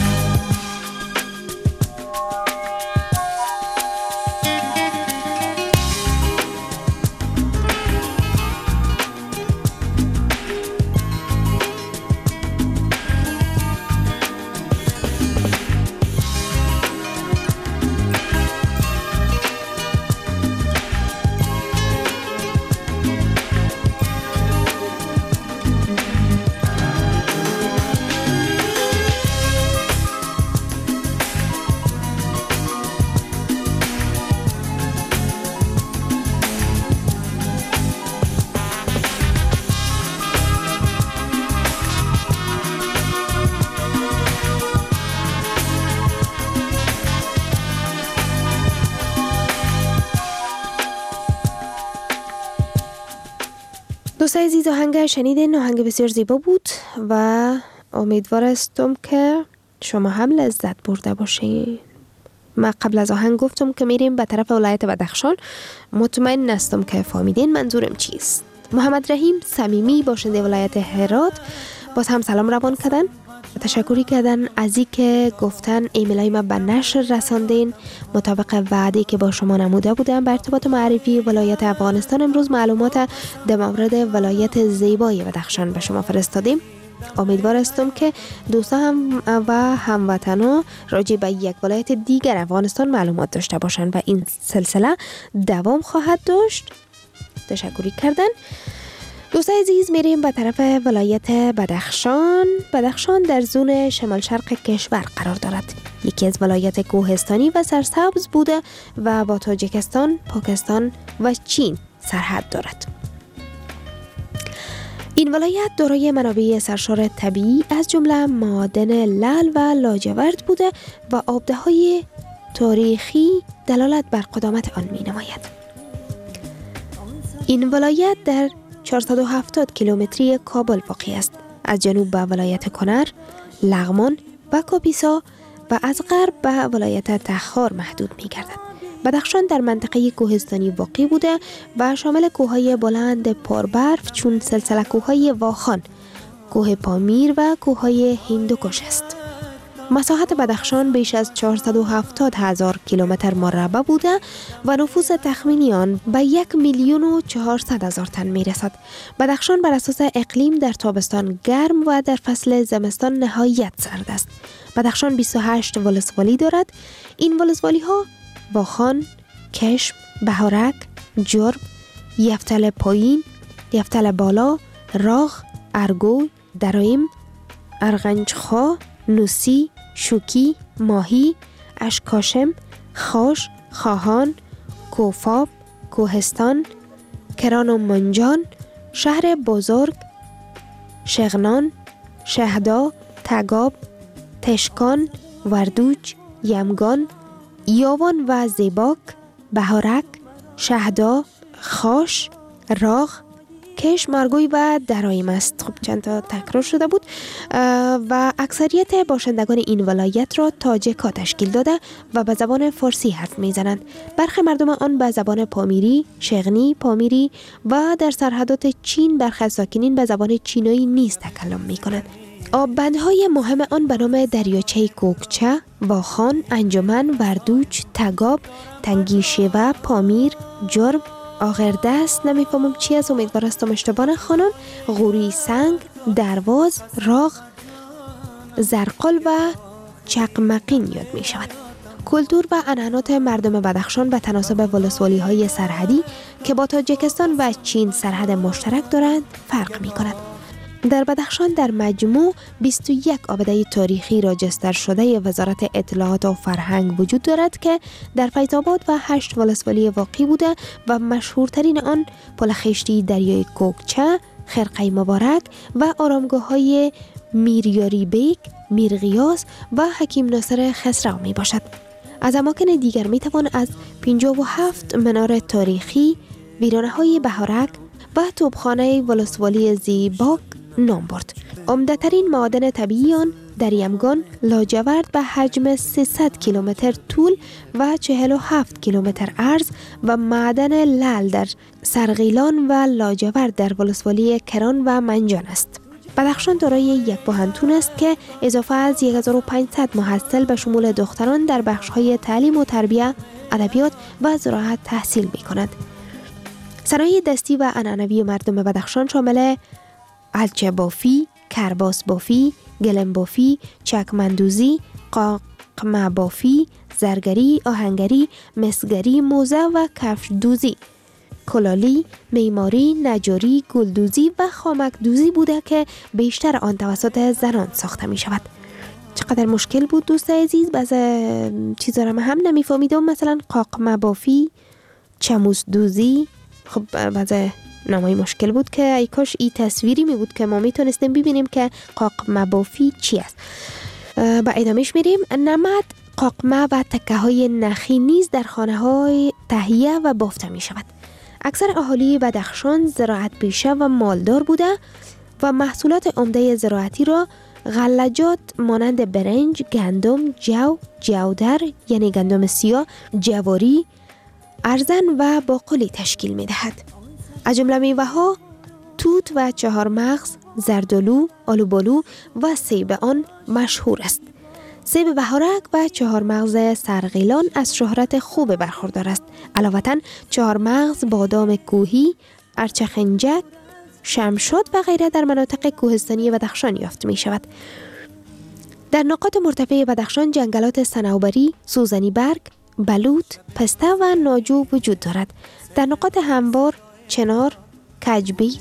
دوستای عزیز آهنگ شنیدین آهنگ بسیار زیبا بود و امیدوار هستم که شما هم لذت برده باشین. من قبل از آهنگ گفتم که میریم به طرف ولایت بدخشان. مطمئن هستم که فهمیدین منظورم چیست. محمد رحیم صمیمی باشنده ولایت هرات باز هم سلام روان کردن و تشکری کردن از این که گفتن ایمیلای ما به نشر رساندین مطابق وعده که با شما نموده بودم. بر ارتباط معرفی ولایت افغانستان امروز معلومات در مورد ولایت زیبای بدخشان به شما فرستادیم. امیدوار هستم که دوستا هم و هموطنا راجع به یک ولایت دیگر افغانستان معلومات داشته باشن و این سلسله دوام خواهد داشت. تشکری کردن. دوستای عزیز میریم به طرف ولایت بدخشان. بدخشان در زون شمال شرق کشور قرار دارد. یکی از ولایت کوهستانی و سرسبز بوده و با تاجیکستان، پاکستان و چین سرحد دارد. این ولایت دارای منابع سرشار طبیعی از جمله معادن لعل و لاجورد بوده و آبده‌های تاریخی دلالت بر قدامت آن می‌نماید. این ولایت در چهارصد و هفتاد کیلومتری کابل واقع است. از جنوب به ولایت کنر، لغمان و کاپیسا و از غرب به ولایت تخار محدود می‌گردد. بدخشان در منطقه کوهستانی واقع بوده و شامل کوههای بلند پربرف چون سلسله کوههای واخان، کوه پامیر و کوههای هندوکش است. مساحت بدخشان بیش از چهارصد و هفتاد هزار کیلومتر مربع بوده و نفوذ تخمینی آن به یک میلیون و چهارصد هزار تن می رسد. بدخشان بر اساس اقلیم در تابستان گرم و در فصل زمستان نهایت سرد است. بدخشان بیست و هشت ولسوالی دارد. این ولسوالی ها واخان، کشم، بهارک، جرم، یفتل پایین، یفتل بالا، راغ، ارگوی، درایم، ارغنجخا، نوسی، شوکی، ماهی، اشکاشم، خاش، خواهان، کوفاب، کوهستان، کران و منجان، شهر بزرگ، شغنان، شهدا، تگاب، تشکان، وردوج، یمگان، یاوان و زیباک، بهارک، شهدا، خاش، راغ، کش، مرگوی و درایم است. خب چند تا تکرار شده بود و اکثریت باشندگان این ولایت را تاجک‌ها تشکیل داده و به زبان فارسی حرف می‌زنند. برخی مردم آن به زبان پامیری، شغنی، پامیری و در سرحدات چین برخی ساکنین به زبان چینایی نیز تکلم می‌کنند. آببندهای مهم آن به نام دریاچه کوکچه، واخان، انجمن، وردوج، تگاب، تنگی شیوه، پامیر، جرم، آغرده است، نمیفهمم چی است، امیدوار هستم اشتباه نخوانم، غوری سنگ، درواز، راغ، زرقل و چقمقین یاد می شود. کلتور و عنعنات مردم بدخشان به تناسب ولسوالی های سرحدی که با تاجیکستان و چین سرحد مشترک دارند فرق می کند. در بدخشان در مجموع بیست و یک آبده تاریخی راجستر شده وزارت اطلاعات و فرهنگ وجود دارد که در فیض‌آباد و هشت ولسوالی واقع بوده و مشهورترین آن پل خشتی دریای کوکچه، خرقه مبارک و آرامگاه‌های میریاری بیگ، میرغیاس و حکیم ناصر خسرو می باشد. از اماکن دیگر می توان از پنجاه و هفت منار تاریخی، ویرانه‌های بهارک و توپخانه ولسوالی زیباک نام برد. عمده‌ترین معادن طبیعی آن در یمگان لاجورد به حجم سیصد کیلومتر طول و چهل و هفت کیلومتر عرض و معدن لعل در سرغیلان و لاجورد در ولسوالی کران و منجان است. بدخشان دارای یک پوهنتون است که اضافه از هزار و پانصد محصل به شمول دختران در بخش‌های تعلیم و تربیت، ادبیات و زراعت تحصیل می‌کند. صنایع دستی و عنعنوی مردم بدخشان شامل الچه بافی، کرباس بافی، گلم بافی، چکمندوزی، قاقمه بافی، زرگری، آهنگری، مسگری، موزه و کفش دوزی، کلالی، معماری، نجاری، گلدوزی و خامک دوزی بوده که بیشتر آن توسط زنان ساخته می شود. چقدر مشکل بود دوست عزیز، بعض چیزا را هم نمیفهمیدم، مثلا قاقمه بافی، چموس دوزی، خب بعض نامای مشکل بود که ای کاش ای تصویری می بود که ما می تونستیم ببینیم که قاقمه بافی چی است. با ادامهش میریم. نمد، قاقمه و تکه های نخی نیز در خانه های تهیه و بافته می شود. اکثر اهالی بدخشان زراعت پیشه و مالدار بوده و محصولات عمده زراعتی را غلجات مانند برنج، گندم، جو، جودر یعنی گندم سیاه، جواری، ارزن و باقالی تشکیل می دهد. از جمله میوه ها توت و چهار مغز، زردالو، آلوبالو و سیب آن مشهور است. سیب بهارک و چهار مغز سرغیلان از شهرت خوب برخوردار است. علاوه چهار مغز، بادام کوهی، ارچخنجک، شمشاد و غیره در مناطق کوهستانی بدخشان یافت می شود. در نقاط مرتفع بدخشان جنگلات صنوبری، سوزنی برگ، بلوط، پسته و ناجو وجود دارد. در نقاط هموار چنار، کجبی،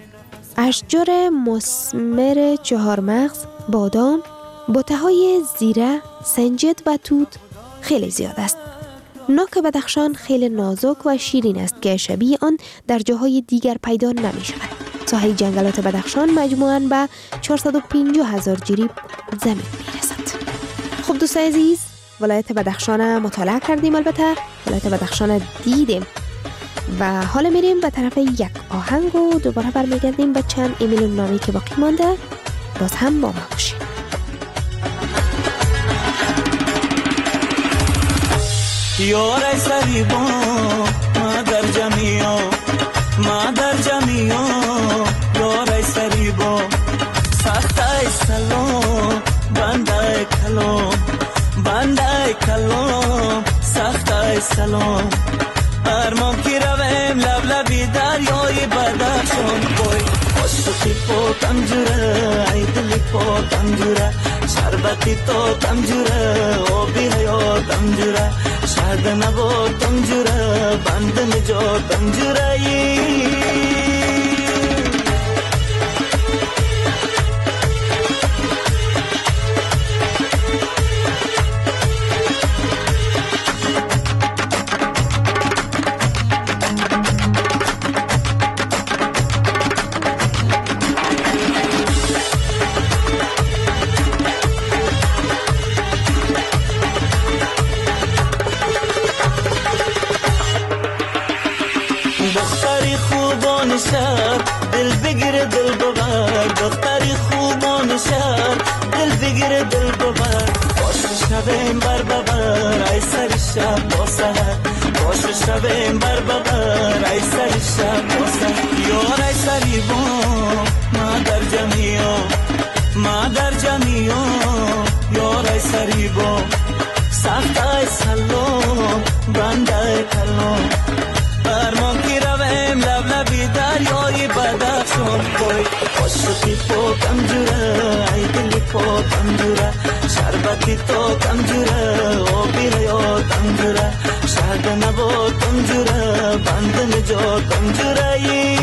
اشجار مثمر چهار مغز، بادام، بوته‌های زیره، سنجد و توت خیلی زیاد است. نوک بدخشان خیلی نازک و شیرین است که شبیه آن در جاهای دیگر پیدا نمی شود. ساحه جنگلات بدخشان مجموعاً به چهارصد و پنجاه هزار جریب زمین می رسد. خب دوستان عزیز، ولایت بدخشان مطالعه کردیم، البته ولایت بدخشان دیدیم و حالا میریم به طرف یک آهنگ و دوباره برمیگردیم به چند ایمیل نامی که باقی مانده. باز هم با ما باشید. یار سری با ما در جمعیا، ما در جمعیا، یار سری با سلام ارمان کی رویم لب لبی دریای بدخشان بوی عاشقی پاکم جوره ای دلی پاکم جوره شربتی تاکم جوره آبی حیاتم جوره شهد نباتم جوره بند نجاتم جوره دختری خوبان شهر دل بگیره دل ببر دختری خوبان شهر دل بگیره دل ببر باش شبیم بر ببر ای سر شب با سهر باش شبیم بر ببر ای سر شب با سهر یار ای سری با ما در جمعیو ما در جمعیو یار ای سری با سخت ای سلام بند ای کلام ارمان کی رویم لب لبی دریای بدخشان بوی عاشقی پاکم جوره ای دلی پاکم جوره شربتی تاکم جوره آبی حیاتم جوره شهد نباتم جوره بند نجاتم جوره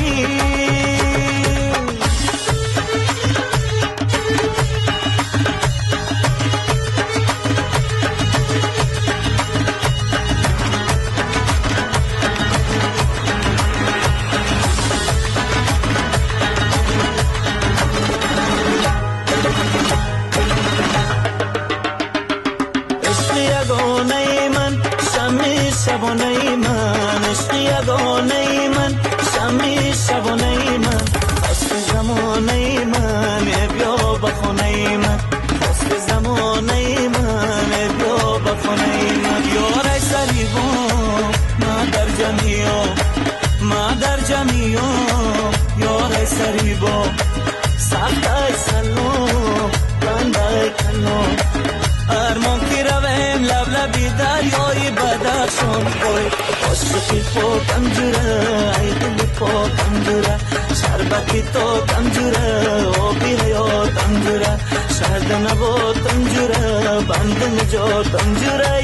شبانه من عشقی یگانه من شمی شبانه من خواست زمانه من بیا بخونه من خواست زمانه من بیا بخونه من یار ای سری با ما در جمعیو ما در جمعیو یار ای سری با سخت ای سلام بند ای کلام ارمان کی رویم لب لبی دریای بدخشان بوی عاشقی پاکم جوره ای دلی پاکم جوره شربتی تاکم جوره آبی حیاتم جوره شهد نباتم جوره بند نجاتم جوره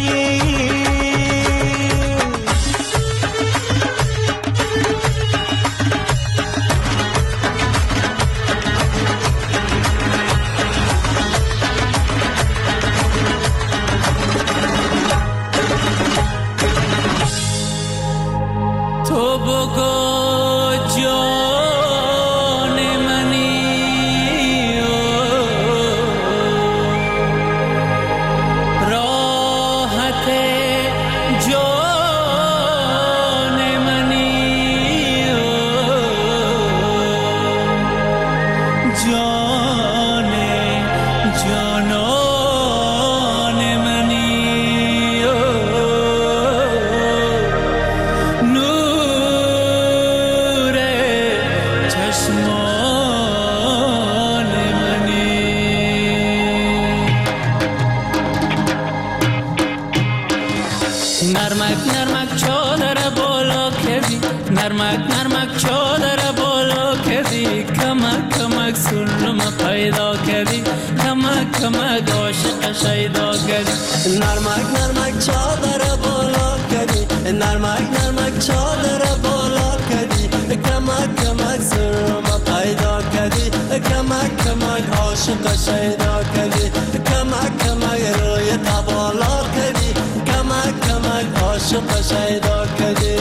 تو بگو جان منی راحت جان منی جان جانان منی نرمک نرمک چادر بالا کردی نرمک نرمک چادر بالا کردی کمک کمک سلم پیدا کردی کمک کمک عاشق شیدا کردی نرمک نرمک چادر بالا کردی نرمک نرمک چادر بالا کردی کمک کمک سلم پیدا کردی کمک کمک عاشق شیدا کردی کمک کمک روی تبالا کردی کمک کمک عاشق شیدا کردی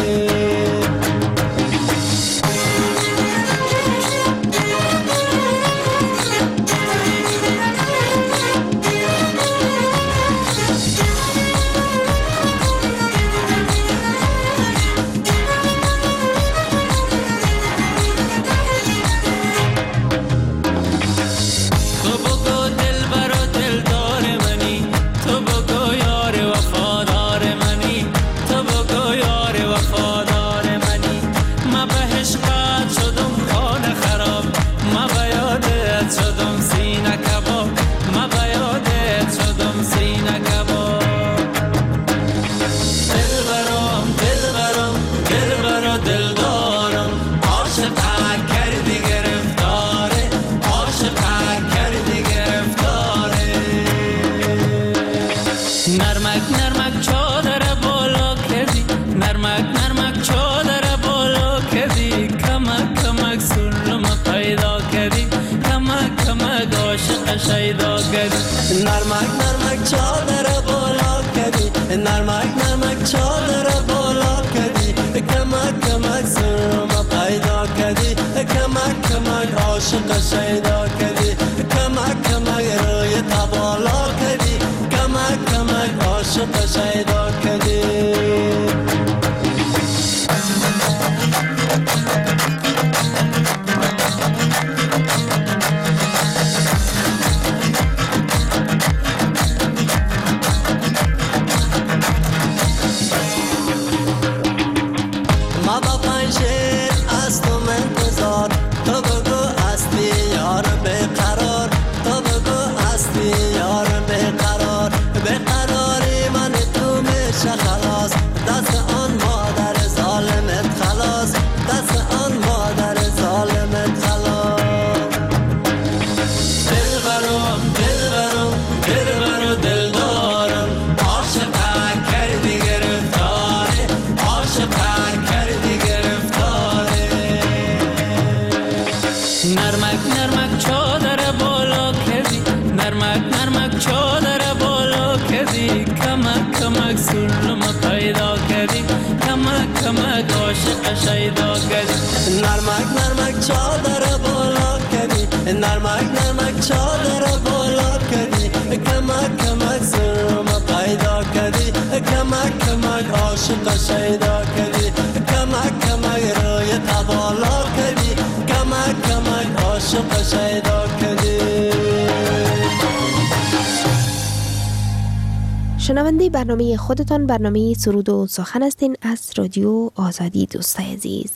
تو بگو یار عاشق شیدا کردی نرمک نرمک چادر بالا کردی نرمک نرمک چادر بالا کردی کمک کمک سرم پیدا کردی کمک کمک عاشق شیدا کردی کمک کمک روی تبالا کردی کمک کمک عاشق شیدا کردی شیدا کردی نرمک نرمک چادر بالا کردی نرمک نرمک چادر بالا کردی کمک کمک سرم پیدا کردی کمک کمک عاشق شیدا کردی کمک کمک روی تبالا کردی کمک کمک عاشق شیدا کردی. شنونده برنامه خودتان برنامه سرود و سخن هستین از رادیو آزادی. دوستای عزیز،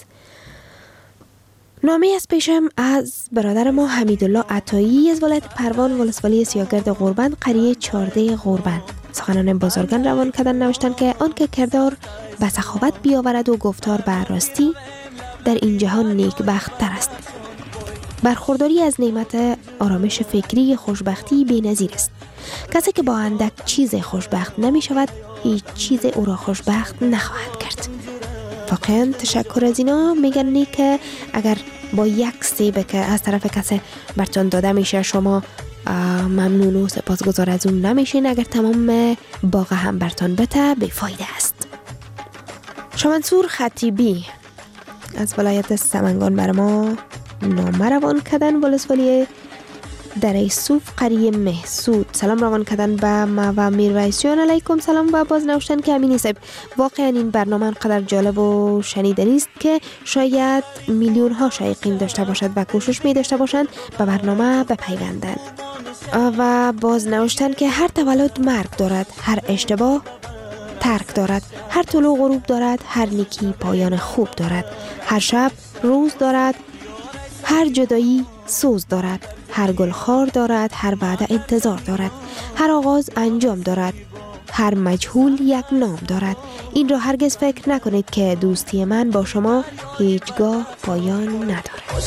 نامه از پیشم از برادر ما حمیدالله عطایی از ولایت پروان ولسوالی سیاگرد غربند قریه چارده غربند. سخنان بزرگان روان کردن نوشتن که آن که کردار به سخاوت بیاورد و گفتار به راستی در این جهان نیکبخت تر است. برخورداری از نعمت آرامش فکری خوشبختی بی‌نظیر است. کسی که با اندک چیز خوشبخت نمی شود هیچ چیز او را خوشبخت نخواهد کرد. واقعا تشکر از اینا میگن که اگر با یک سیب که از طرف کسی برتون داده میشه شما ممنون و سپاسگزار از اون نمیشین، اگر تمام باغ هم برتون بته بیفایده است. شمنصور خطیبی از ولایت سمنگان بر ما نامه روان کردن ولسوالی در صوف قریه محسود. سلام روان کردن به ما و میرویسیان. علیکم سلام و باز نوشتن که امینی صاحب واقعا این برنامه انقدر جالب و شنیدنی است که شاید میلیون ها شایقین داشته باشد و کوشش می داشته باشند به برنامه بپیوندند. و باز نوشتن که هر تولد مرگ دارد، هر اشتباه ترک دارد، هر طلوع غروب دارد، هر نیکی پایان خوب دارد، هر شب روز دارد، هر جدایی سوز دارد، هر گل خار دارد، هر وعده انتظار دارد، هر آغاز انجام دارد، هر مجهول یک نام دارد. این را هرگز فکر نکنید که دوستی من با شما هیچگاه پایان ندارد.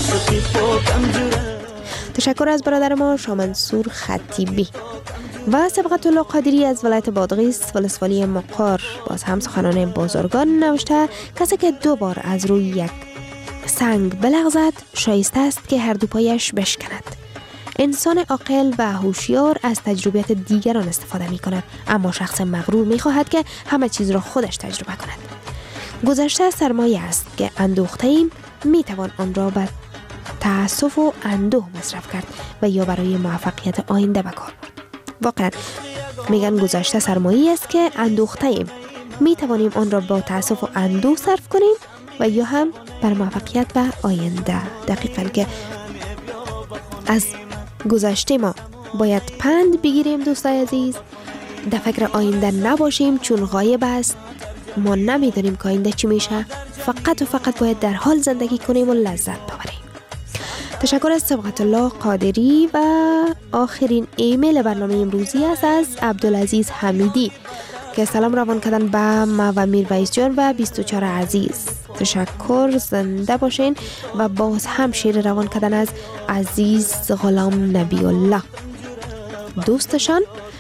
تشکر از برادر ما شامنصور خطیبی. و سبقت الله قادری از ولایت بادغیس ولسوالی مقار باز هم سخنان بزرگان نوشته کسی که دو بار از روی یک سنگ بلغزد شایسته است که هر دو پایش بشکند. انسان عاقل و هوشیار از تجربیات دیگران استفاده می کند، اما شخص مغرور می خواهد که همه چیز را خودش تجربه کند. گذشته سرمایه است که اندوخته ایم، می توان آن را به تأسف و اندوه مصرف کرد و یا برای موفقیت آینده بکار برد. واقعا میگن گذشته سرمایه است که اندوخته ایم، می توانیم آن را با تأسف و اندوه صرف کنیم و یا هم بر موفقیت و آینده. دقیقاً که از گذشته ما باید پند بگیریم دوستای عزیز، در فکر آینده نباشیم چون غایب است. ما نمیدونیم که آینده چی میشه، فقط و فقط باید در حال زندگی کنیم و لذت ببریم. تشکر از سبقت الله قادری. و آخرین ایمیل برنامه امروزی است از عبدالعزیز حمیدی که سلام روان کردن به ما و میرویس جان و بیست و چهار عزیز. تشکر، زنده باشین. و باز هم شیر روان کردن از عزیز غلام نبی الله دوستشان.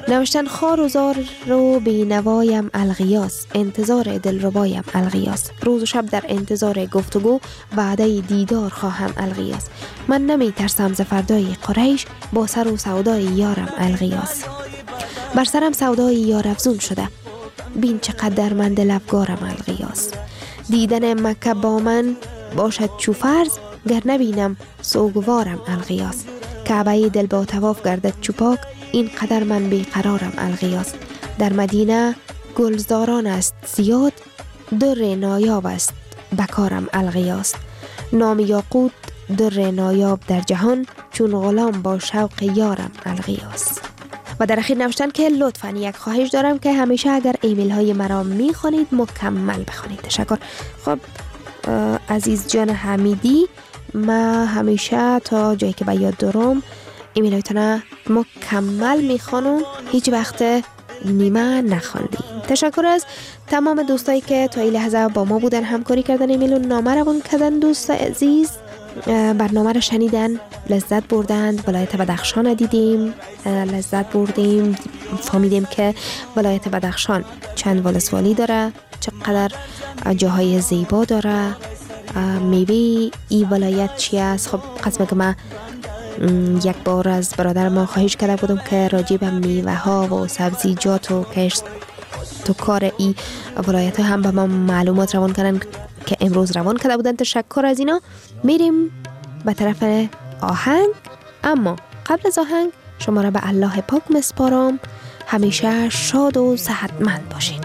نوشتن خار و زار رو بی نوایم الغیاس، انتظار دلربایم الغیاس، روز و شب در انتظار گفتگو، وعده دیدار خواهم الغیاس. من نمی ترسم ز فردای قریش، با سر و سودای یارم الغیاس. بر سرم سودای یار افزون شده، بین چقدر در من دل افگارم الغیاس. دیدن مکه با من باشد چو فرض، گر نبینم سوگوارم الغیاس. کعبه دل با طواف گردد چو پاک، این قدر من بیقرارم الغیاس. در مدینه گلزاران است زیاد، در نایاب است بکارم الغیاس. نام یاقوت در نایاب در جهان، چون غلام با شوق یارم الغیاس. و در اخیر نوشتن که لطفاً یک خواهش دارم که همیشه اگر ایمیل های مرا میخوانید مکمل بخوانید. تشکر. خب عزیز جان حمیدی، ما همیشه تا جایی که به یاد دارم ایمیل هایتان مکمل میخوانم، هیچ وقت نیمه نخواندیم. تشکر از تمام دوستایی که تا این لحظه با ما بودن، همکاری کردن، ایمیل و نامه روان کردن. دوست عزیز برنامه رو شنیدن، لذت بردند. ولایت بدخشان دیدیم، لذت بردیم، فهمیدیم که ولایت بدخشان چند ولسوالی داره، چقدر جاهای زیبا داره، میوه این ولایت چی است. خب قسمه که من یک بار از برادر ما خواهش کرده بودم که راجع به میوه ها و سبزیجات و کشت تو کار ای ولایت هم به ما معلومات روان کردن که امروز روان کرده بودن. تشکر از اینا. میریم به طرف آهنگ، اما قبل از آهنگ شما را به الله پاک مسپارم. همیشه شاد و صحتمند باشین.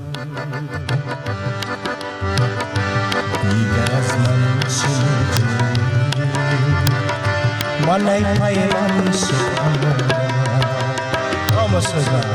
من ای پیمان سخن آموزگار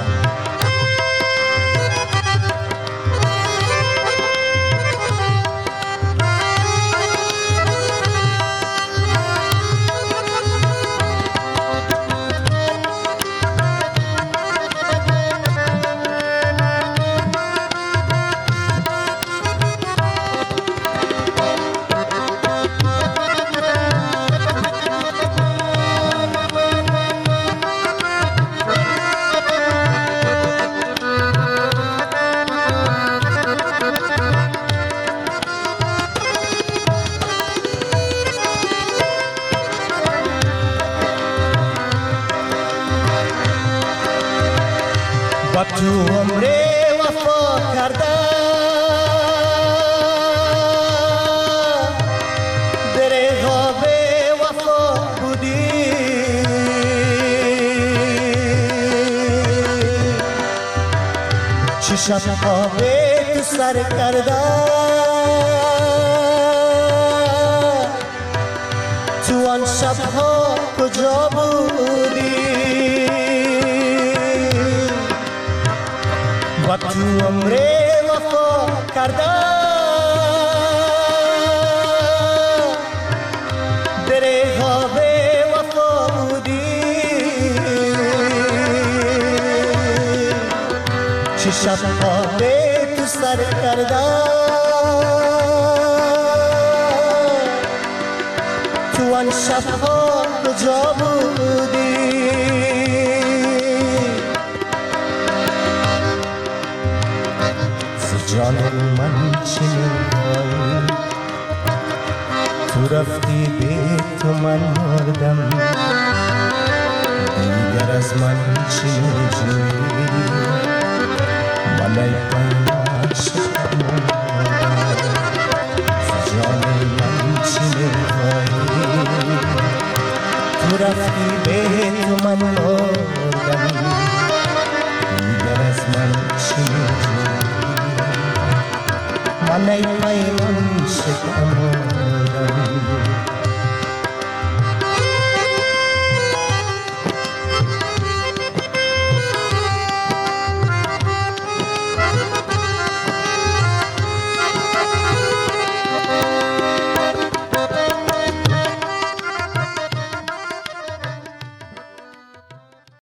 تو عمر وفا کرده در غاب وفا بودی چه شبها به تو سر کرده تو آن شبها کجا بودی و تو عمر وفا کرده در غاب وفا بودی چه شبها به تو سر کرده تو آن شبها کجا بودی جان من چه می‌خوای تو رفتی به تو من مردم دیگر از من چه می‌جویی من ای عاشقم جان من چه می‌خوای تو رفتی به تو من